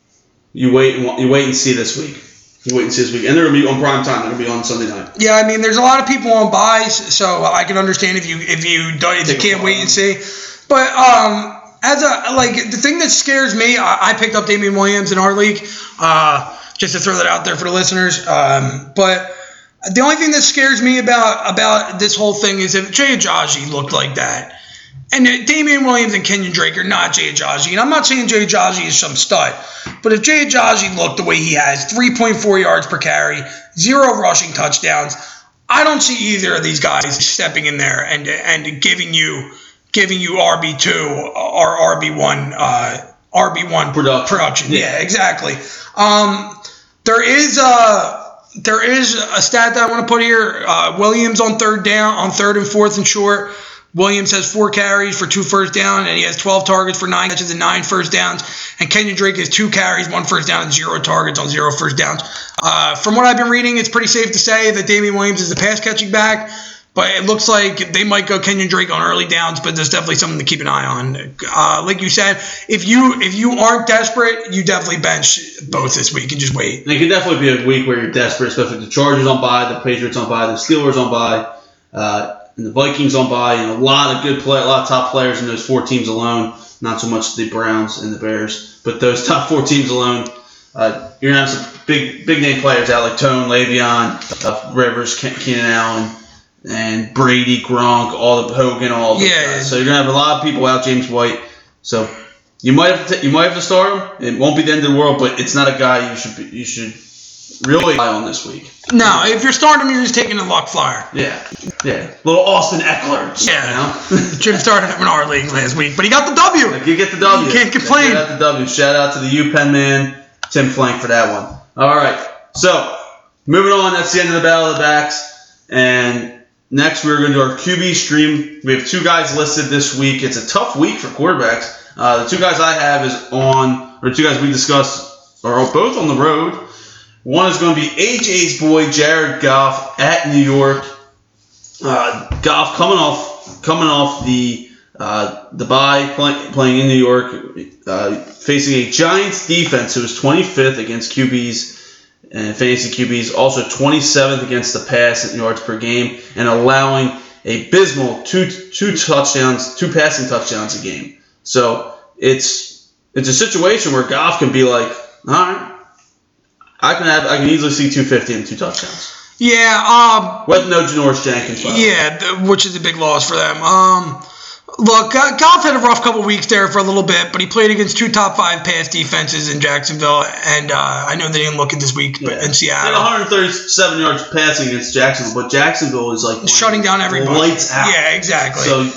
you wait and you wait and see this week. You wait and see this week, and they're gonna be on prime time. They're gonna be on Sunday night. Yeah, I mean, there's a lot of people on buys, so I can understand if you if you don't, if you can't wait and see. But um. As a like the thing that scares me, I, I picked up Damian Williams in our league, uh, just to throw that out there for the listeners. Um, but the only thing that scares me about about this whole thing is if Jay Ajayi looked like that, and Damian Williams and Kenyon Drake are not Jay Ajayi, and I'm not saying Jay Ajayi is some stud, but if Jay Ajayi looked the way he has, three point four yards per carry, zero rushing touchdowns, I don't see either of these guys stepping in there and and giving you. Giving you R B two or R B one, uh, R B one production. production. Yeah, yeah exactly. Um, there is a there is a stat that I want to put here. Uh, Williams on third down, on third and fourth and short. Williams has four carries for two first down, and he has twelve targets for nine catches and nine first downs. And Kenyon Drake has two carries, one first down, and zero targets on zero first downs. Uh, from what I've been reading, it's pretty safe to say that Damian Williams is a pass catching back. But it looks like they might go Kenyon Drake on early downs, but there's definitely something to keep an eye on. Uh, like you said, if you if you aren't desperate, you definitely bench both this week and just wait. And it could definitely be a week where you're desperate, especially the Chargers on bye, the Patriots on bye, the Steelers on bye, uh, and the Vikings on bye. And a lot of good play, a lot of top players in those four teams alone. Not so much the Browns and the Bears, but those top four teams alone. Uh, you're gonna have some big big name players out like Tone, Le'Veon, uh, Rivers, Keenan Allen. And Brady, Gronk, all the Hogan, all the yeah. guys. So you're gonna have a lot of people out. James White. So you might have to t- you might have to start him. It won't be the end of the world, but it's not a guy you should be, you should really rely on this week. No, if you're starting him, you're just taking a luck flyer. Yeah, yeah. Little Austin Eckler. Yeah. You know? Jim started him in our league last week, but he got the W. Like you get the W. You can't complain. You got the W. Shout out to the UPenn man, Tim Flank, for that one. All right. So moving on. That's the end of the Battle of the Backs, and. Next, we're going to do our Q B stream. We have two guys listed this week. It's a tough week for quarterbacks. Uh, the two guys I have is on, or two guys we discussed are both on the road. One is going to be A J's boy, Jared Goff, at New York. Uh, Goff coming off coming off the uh, the bye, play, playing in New York, uh, facing a Giants defense who was twenty-fifth against Q Bs. And fantasy Q Bs, also twenty-seventh against the pass in yards per game, and allowing a abysmal two two touchdowns, two passing touchdowns a game. So it's it's a situation where Goff can be like, all right, I can have, I can easily see two fifty and two touchdowns. Yeah. Um, With no Janoris Jenkins. Yeah, th- which is a big loss for them. Um, look, uh, Goff had a rough couple weeks there for a little bit, but he played against two top five pass defenses in Jacksonville, and uh, I know they didn't look at this week Yeah. in Seattle. one hundred thirty-seven yards passing against Jacksonville, but Jacksonville is like shutting down everybody. Lights out. Yeah, exactly. So,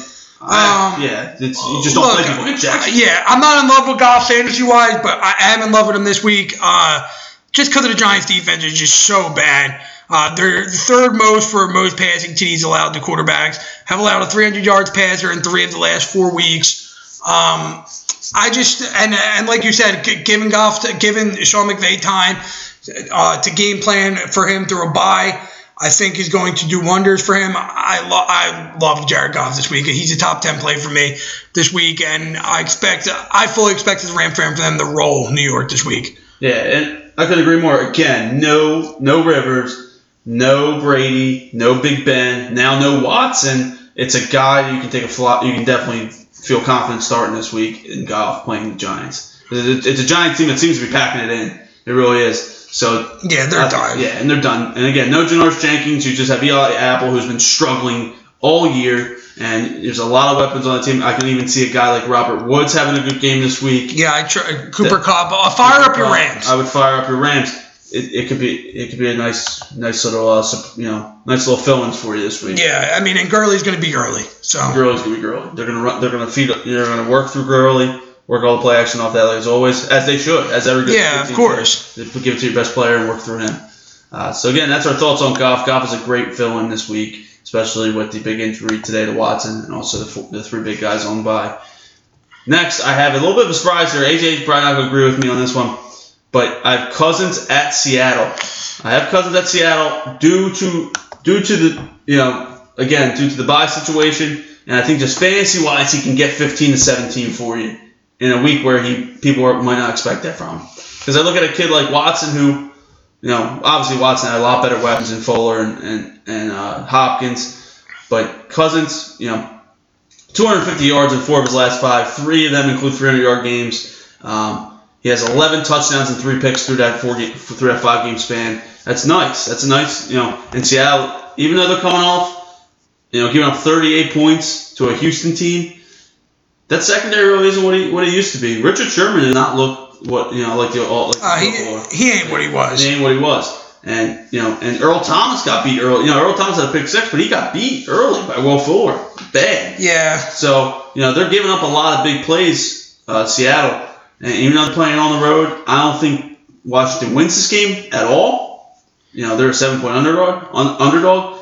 I, Um, yeah, it's, you just don't Look, play people against Jacksonville. yeah, I'm not in love with Goff fantasy-wise, but I am in love with him this week uh, just because of the Giants' defense is just so bad. Uh, they're third most for most passing T Ds allowed to quarterbacks. Have allowed a three hundred yards passer in three of the last four weeks. Um, I just and and like you said, g- giving Goff, to, giving Sean McVay time uh, to game plan for him through a bye, I think is going to do wonders for him. I lo- I love Jared Goff this week. He's a top ten play for me this week, and I expect I fully expect as a Ram fan for them to roll New York this week. Yeah, and I couldn't agree more. Again, no no Rivers. No Brady, no Big Ben, now no Watson. It's a guy that you can take a flop. You can definitely feel confident starting this week in Goff playing the Giants. It's a Giants team that seems to be packing it in. It really is. So yeah, they're uh, done. Yeah, and they're done. And again, no Janoris Jenkins. You just have Eli Apple, who's been struggling all year. And there's a lot of weapons on the team. I can even see a guy like Robert Woods having a good game this week. Yeah, I try, Cooper Kupp. Uh, fire Cooper up your Kupp. Rams. I would fire up your Rams. It, it could be it could be a nice nice little uh, you know nice little fill-ins for you this week. Yeah, I mean, and Gurley's going to be Gurley. So Gurley's gonna be Gurley. They're gonna run. They're gonna feed. They're gonna work through Gurley. Work all the play action off that as always, as they should, as every good yeah, team of course. should. Give it to your best player and work through him. Uh, so again, that's our thoughts on Goff. Goff is a great fill-in this week, especially with the big injury today to Watson and also the, four, the three big guys on bye. Next, I have a little bit of a surprise here. A J's probably not gonna agree with me on this one. But I have Cousins at Seattle. I have Cousins at Seattle due to due to the you know again due to the bye situation, and I think just fantasy wise he can get fifteen to seventeen for you in a week where he people are, might not expect that from him. Because I look at a kid like Watson who, you know, obviously Watson had a lot better weapons than Fuller and and, and uh, Hopkins, but Cousins, you know, two hundred fifty yards in four of his last five. Three of them include three hundred yard games. Um, He has eleven touchdowns and three picks through that four game, through that five game span. That's nice. That's a nice, you know. In Seattle, even though they're coming off, you know, giving up thirty-eight points to a Houston team, that secondary really isn't what he what it used to be. Richard Sherman did not look what you know like the all. Like Uh, the he, he ain't what he was. He ain't what he was. And you know, and Earl Thomas got beat early. You know, Earl Thomas had a pick six, but he got beat early by Will Fuller. Bad. Yeah. So you know they're giving up a lot of big plays. Uh, Seattle. And even though they're playing on the road, I don't think Washington wins this game at all. You know, they're a seven-point underdog, un- underdog.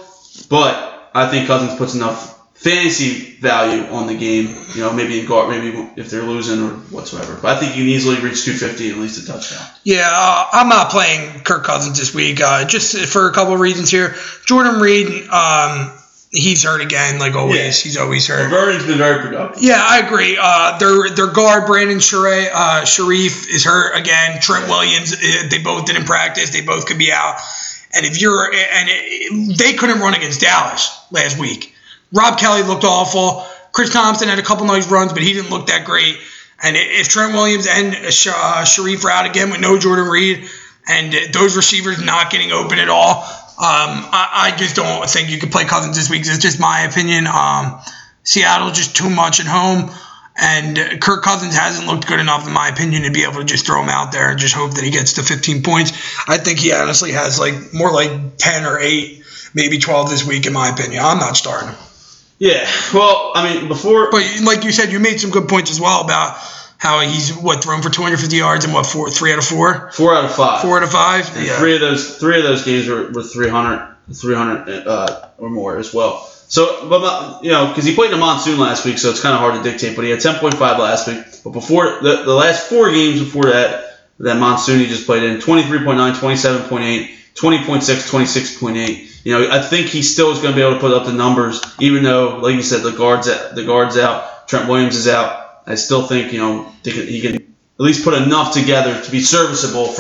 But I think Cousins puts enough fantasy value on the game. You know, maybe in guard, maybe if they're losing or whatsoever. But I think you can easily reach two fifty and at least a touchdown. Yeah, uh, I'm not playing Kirk Cousins this week. Uh, just for a couple of reasons here. Jordan Reed, um, he's hurt again, like always. Yeah. He's always hurt. Vernon's been very productive. Yeah, I agree. Uh, their their guard Brandon Sharif, uh, Sharif is hurt again. Trent Yeah. Williams, uh, they both didn't practice. They both could be out. And if you're and it, they couldn't run against Dallas last week. Rob Kelly looked awful. Chris Thompson had a couple nice runs, but he didn't look that great. And if Trent Williams and uh, Sharif are out again with no Jordan Reed and those receivers not getting open at all. Um, I, I just don't think you could play Cousins this week. It's just my opinion. Um, Seattle just too much at home, and Kirk Cousins hasn't looked good enough, in my opinion, to be able to just throw him out there and just hope that he gets to fifteen points. I think he honestly has like more like ten or eight, maybe twelve this week, in my opinion. I'm not starting him. Yeah, well, I mean, before... But like you said, you made some good points as well about how he's, what, thrown for two hundred fifty yards and what, four, three out of four? Four out of five. Four out of five? And Yeah. Three of those, three of those games were, were three hundred, three hundred uh, or more as well. So, but you know, because he played in a monsoon last week, so it's kind of hard to dictate. But he had ten point five last week. But before the, the last four games before that, that monsoon he just played in, twenty-three point nine, twenty-seven point eight, twenty point six, twenty-six point eight. You know, I think he still is going to be able to put up the numbers, even though, like you said, the guard's out, the guard's out, Trent Williams is out. I still think, you know, they can, he can at least put enough together to be serviceable for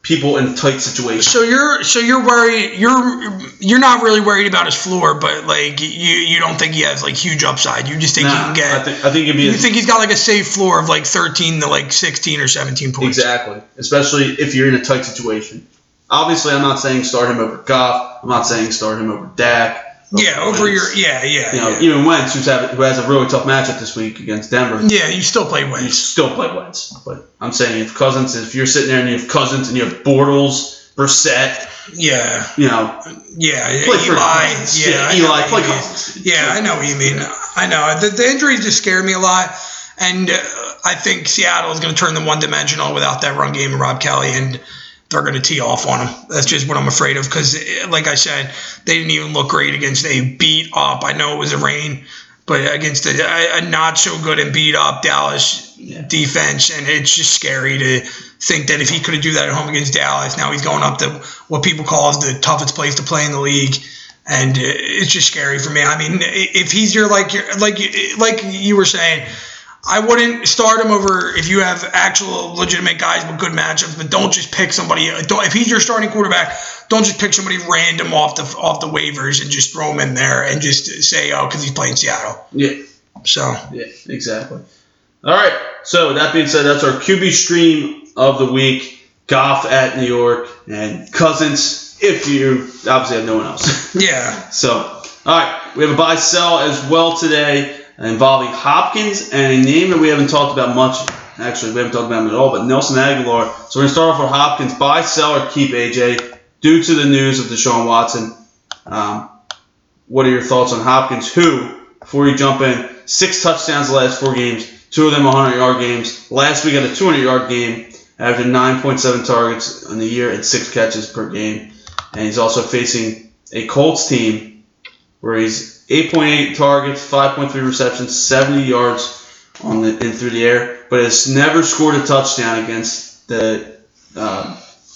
people in tight situations. So you're so you're worried you're you're not really worried about his floor, but like you you don't think he has like huge upside. You just think nah, he can get. I think I think it'd be. You a, think he's got like a safe floor of like thirteen to like sixteen or seventeen points. Exactly, especially if you're in a tight situation. Obviously, I'm not saying start him over Goff. I'm not saying start him over Dak. Yeah, over Wentz. your yeah yeah. You know, yeah. even Wentz, who's have, who has a really tough matchup this week against Denver. Yeah, you still play Wentz. You still play Wentz, but I'm saying if Cousins, if you're sitting there and you have Cousins and you have Bortles, Brissett, yeah, you know, yeah, play Eli, for yeah, yeah, Eli, play Cousins. Yeah, I know what you mean. I know the, the injuries just scare me a lot, and uh, I think Seattle is going to turn them one dimensional without that run game of Rob Kelly, and they're going to tee off on them. That's just what I'm afraid of because, like I said, they didn't even look great against a beat up. I know it was a rain, but against a, a not so good and beat up Dallas yeah. defense, and it's just scary to think that if he could do that at home against Dallas, now he's going up to what people call the toughest place to play in the league, and it's just scary for me. I mean, if he's your like your like like you were saying. I wouldn't start him over if you have actual legitimate guys with good matchups, but don't just pick somebody. Don't, if he's your starting quarterback, don't just pick somebody random off the off the waivers and just throw him in there and just say, oh, because he's playing Seattle. Yeah. So. Yeah, exactly. All right. So that being said, that's our Q B stream of the week. Goff at New York and Cousins. If you obviously have no one else. Yeah. So, all right, we have a buy sell as well today. Involving Hopkins and a name that we haven't talked about much. Actually, we haven't talked about him at all, but Nelson Aguilar. So we're going to start off with Hopkins. Buy, sell, or keep, A J, due to the news of Deshaun Watson. Um, what are your thoughts on Hopkins, who, before you jump in, six touchdowns the last four games, two of them one hundred-yard games. Last week had a two hundred-yard game, averaging nine point seven targets in the year and six catches per game. And he's also facing a Colts team where he's eight point eight targets, five point three receptions, seventy yards on the in through the air, but has never scored a touchdown against the, uh,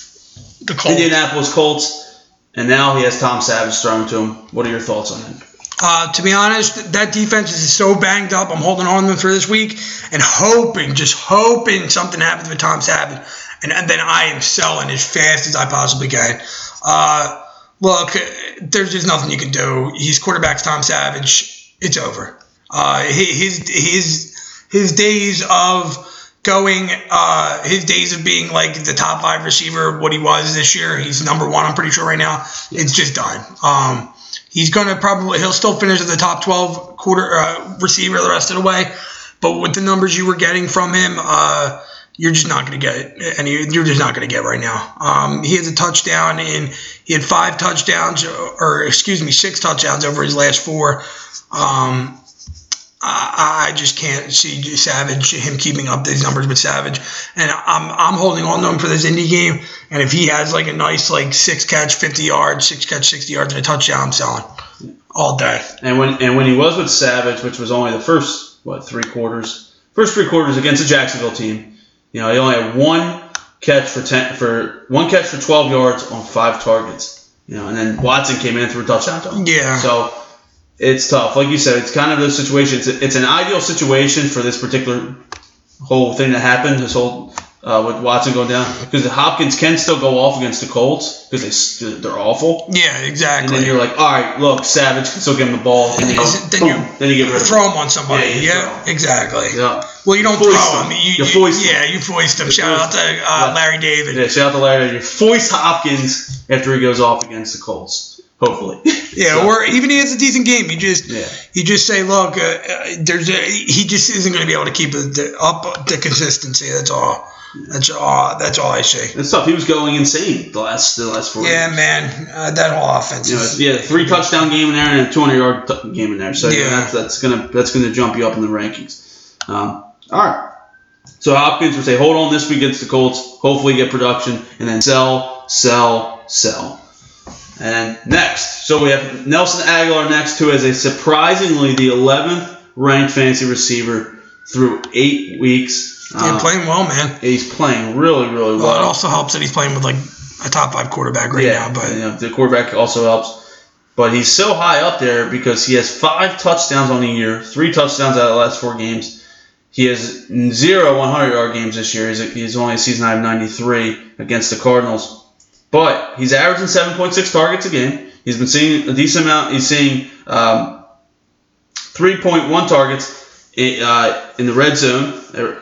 the Colts. Indianapolis Colts. And now he has Tom Savage throwing to him. What are your thoughts on him? Uh, to be honest, that defense is so banged up. I'm holding on to them for this week and hoping, just hoping something happens with Tom Savage. And, and then I am selling as fast as I possibly can. Uh, Look, there's just nothing you can do. He's quarterback's Tom Savage. It's over. Uh, his his his days of going, uh, his days of being like the top five receiver, what he was this year. He's number one. I'm pretty sure right now. It's just done. Um, he's gonna probably he'll still finish as the top twelve quarter uh, receiver the rest of the way. But with the numbers you were getting from him, uh, you're just not going to get any. You're just not going to get right now. Um, he has a touchdown in. He had five touchdowns, or excuse me, six touchdowns over his last four. Um, I, I just can't see Savage him keeping up these numbers with Savage, and I'm I'm holding on to him for this Indy game. And if he has like a nice like six catch, fifty yards, six catch, sixty yards, and a touchdown, I'm selling all day. And when and when he was with Savage, which was only the first what three quarters, first three quarters against the Jacksonville team. You know, he only had one catch for ten for one catch for twelve yards on five targets. You know, and then Watson came in and threw a touchdown to him. Yeah. So it's tough. Like you said, it's kind of the situation. It's, a, it's an ideal situation for this particular whole thing that happened. This whole uh, with Watson going down because the Hopkins can still go off against the Colts because they they're awful. Yeah, exactly. And then you're like, all right, look, Savage can still give him the ball. And you go, then boom, you then you get rid of throw him. him on somebody. Yeah, yeah exactly. Yeah. Well, you don't you throw him. You, you, you foist yeah, him. you foist him. You Shout foist out to uh, yeah. Larry David. Yeah, shout out to Larry David. You foist Hopkins after he goes off against the Colts. Hopefully. Yeah, so. Or even he has a decent game. You just yeah. you just say, look, uh, there's a, he just isn't going to be able to keep the, up the consistency. That's all. That's all. That's all I say. It's tough. He was going insane the last the last four. Yeah, games. man, uh, that whole offense. You know, is, yeah, three touchdown game in there and a two hundred yard t- game in there. So yeah, yeah, that's, that's gonna that's gonna jump you up in the rankings. Um, all right. So Hopkins would say, hold on this week against the Colts. Hopefully get production and then sell, sell, sell. And next, so we have Nelson Aguilar next, who is a surprisingly the eleventh ranked fantasy receiver through eight weeks. He's uh, playing well, man. He's playing really, really well. Well, it also helps that he's playing with like a top five quarterback right yeah, now. But you know, the quarterback also helps. But he's so high up there because he has five touchdowns on the year, three touchdowns out of the last four games. He has zero hundred-yard games this year. He's, he's only a season high of ninety-three against the Cardinals. But he's averaging seven point six targets a game. He's been seeing a decent amount. He's seeing um, three point one targets in, uh, in the red zone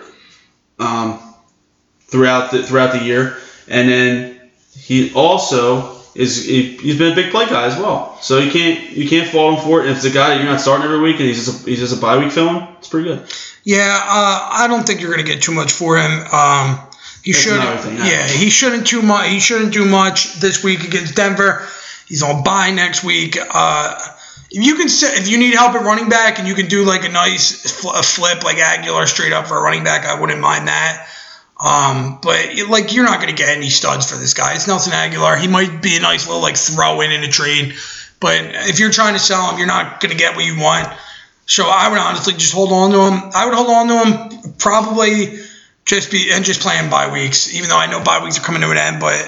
um, throughout the throughout the year, and then he also is he, he's been a big play guy as well. So you can't you can't fault him for it. And if it's a guy that you're not starting every week and he's just a, he's just a bye week fill-in, it's pretty good. Yeah, uh, I don't think you're going to get too much for him. Um, he should, yeah, he shouldn't too much. He shouldn't do much this week against Denver. He's on bye next week. Uh, if you can, if you need help at running back and you can do like a nice fl- a flip like Aguilar straight up for a running back, I wouldn't mind that. Um, but like you're not going to get any studs for this guy. It's Nelson Aguilar. He might be a nice little like throw in in a trade, but if you're trying to sell him, you're not going to get what you want. So I would honestly just hold on to him. I would hold on to him probably just be and just play him bye weeks, even though I know bye weeks are coming to an end. But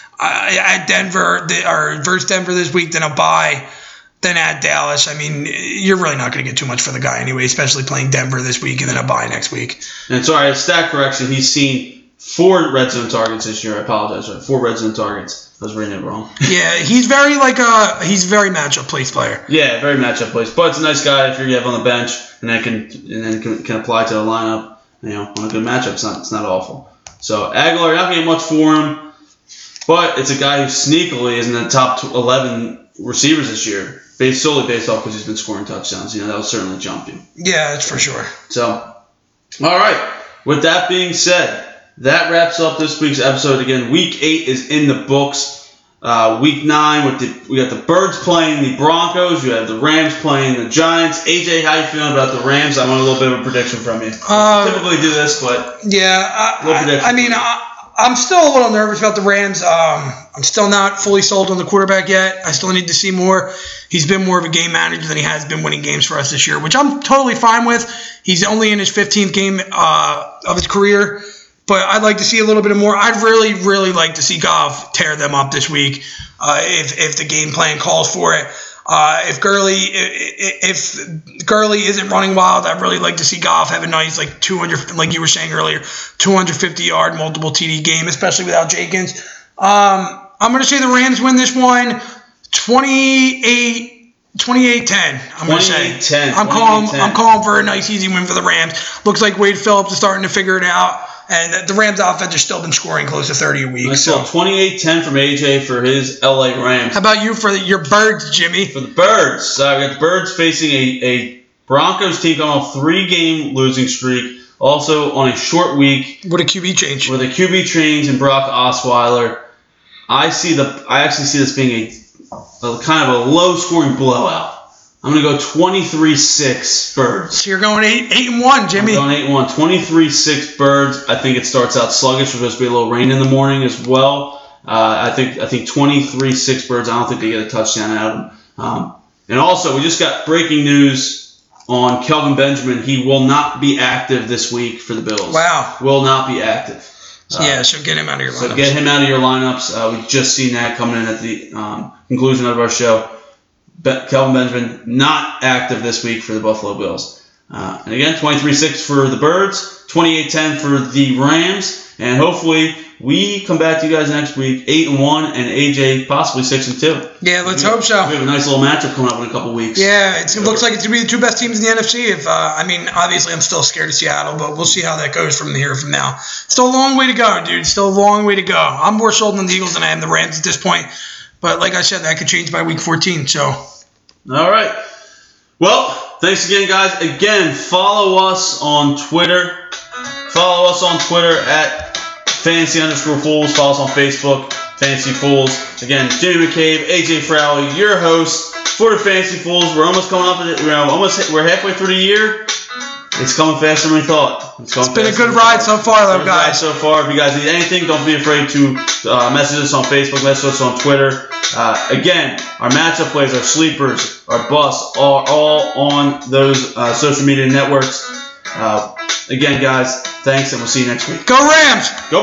I, at Denver the, or versus Denver this week, then a bye, then at Dallas. I mean, you're really not going to get too much for the guy anyway, especially playing Denver this week and then a bye next week. And sorry, a stat correction. He's seen four red zone targets this year. I apologize. Right? Four red zone targets. I was reading it wrong. Yeah, he's very like a he's very matchup place player. Yeah, very matchup place. But it's a nice guy if you have on the bench and then can and then can, can apply to the lineup. You know, on a good matchup, it's not it's not awful. So Aguilar, not getting much for him, but it's a guy who sneakily is in the top eleven receivers this year, based solely based off because he's been scoring touchdowns. You know, that will certainly jump you. Yeah, that's for sure. So, all right. With that being said, that wraps up this week's episode. Again, week eight is in the books. Uh, week nine, with the, we got the Birds playing the Broncos. You have the Rams playing the Giants. A J, how you feeling about the Rams? I want a little bit of a prediction from you. Uh, Typically do this, but yeah, I, I, I mean, I, I'm still a little nervous about the Rams. Um, I'm still not fully sold on the quarterback yet. I still need to see more. He's been more of a game manager than he has been winning games for us this year, which I'm totally fine with. He's only in his fifteenth game uh, of his career. But I'd like to see a little bit more. I'd really, really like to see Goff tear them up this week uh, if if the game plan calls for it. Uh, if Gurley if, if Gurley isn't running wild, I'd really like to see Goff have a nice like two hundred, like you were saying earlier, two hundred fifty yard multiple T D game, especially without Jenkins. Um, I'm going to say the Rams win this one, twenty-eight. twenty-eight ten, I'm going to say. I'm calling, I'm calling for a nice, easy win for the Rams. Looks like Wade Phillips is starting to figure it out. And the Rams offense has still been scoring close to thirty a week. I saw so. twenty-eight ten from A J for his L A Rams. How about you for the, your Birds, Jimmy? For the Birds. Uh, we got the Birds facing a, a Broncos team going on a three-game losing streak. Also on a short week. With a Q B change. With a Q B change and Brock Osweiler. I see the. I actually see this being a, a kind of a low-scoring blowout. I'm going to go twenty-three six Birds. So you're going eight eight and one, Jimmy. I'm going eight and one. twenty-three six Birds. I think it starts out sluggish. There's supposed to be a little rain in the morning as well. Uh, I think I think twenty-three six Birds. I don't think they get a touchdown out of them. Um, and also, we just got breaking news on Kelvin Benjamin. He will not be active this week for the Bills. Wow. Will not be active. Uh, yeah, so get him out of your lineups. So get him out of your lineups. Uh, we've just seen that coming in at the um, conclusion of our show. Be- Kelvin Benjamin not active this week for the Buffalo Bills. Uh, and again, twenty-three six for the Birds, twenty-eight ten for the Rams, and hopefully we come back to you guys next week, eight and one, and A J possibly six and two. Yeah, let's we, hope so. We have a nice little matchup coming up in a couple weeks. Yeah, it's, it looks like it's gonna be the two best teams in the N F C. If uh, I mean, obviously, I'm still scared of Seattle, but we'll see how that goes from here from now. Still a long way to go, dude. Still a long way to go. I'm more sold on the Eagles than I am the Rams at this point. But like I said, that could change by week fourteen. So. All right. Well, thanks again, guys. Again, follow us on Twitter. Follow us on Twitter at Fantasy underscore Fools. Follow us on Facebook, Fantasy Fools. Again, Jimmy McCabe, A J Frowley, your host for the Fantasy Fools. We're almost coming up. We're almost. We're halfway through the year. It's coming faster than we thought. It's, it's been a good ride so far, though, guys. So far, if you guys need anything, don't be afraid to uh, message us on Facebook, message us on Twitter. Uh, again, our matchup plays, our sleepers, our busts are all on those uh, social media networks. Uh, again, guys, thanks, and we'll see you next week. Go Rams! Go.